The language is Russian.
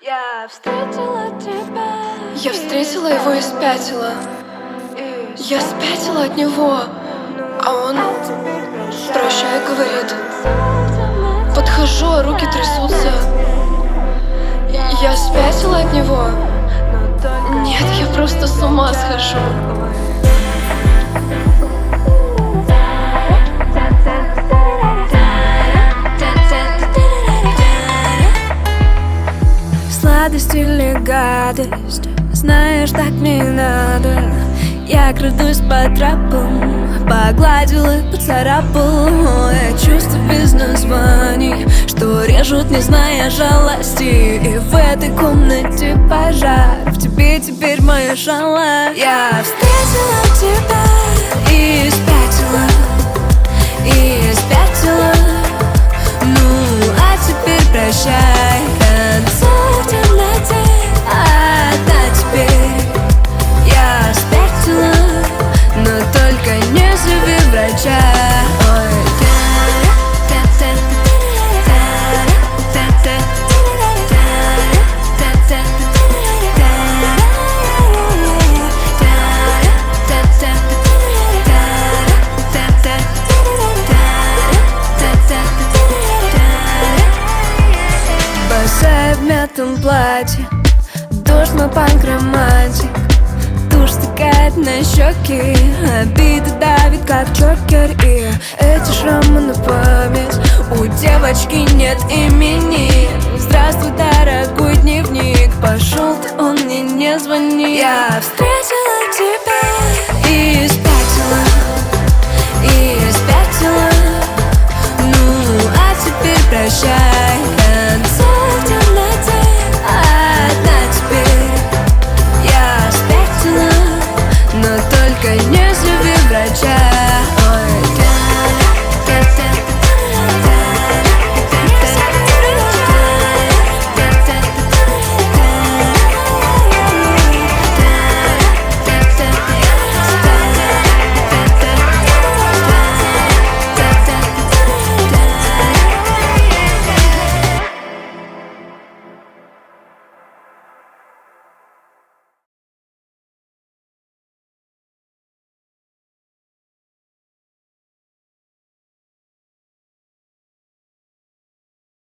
Я встретила тебя. Я встретила его и спятила. Я спятила от него, а он прощай говорит. Подхожу, а руки трясутся. Я спятила от него. Нет, я просто с ума схожу. Сладость или гадость, знаешь, так мне и надо. Я крадусь по тропам, погладил и поцарапал. Я чувство без названий, что режут, не зная жалости. И в этой комнате пожар, в тебе теперь моя шала. Я встретила тебя и спятила, и спятила. Ну, а теперь прощай, танцуй в темноте. А теперь я спятила, но только не зови врача. Босая в мятом платье, дождь, мой панк-романтик. Тушь стекает на щеки, обида давит как чокер. И эти шрамы на память, у девочки нет имени. Здравствуй, дорогой дневник, пошел ты, он мне не звонит. Я встретила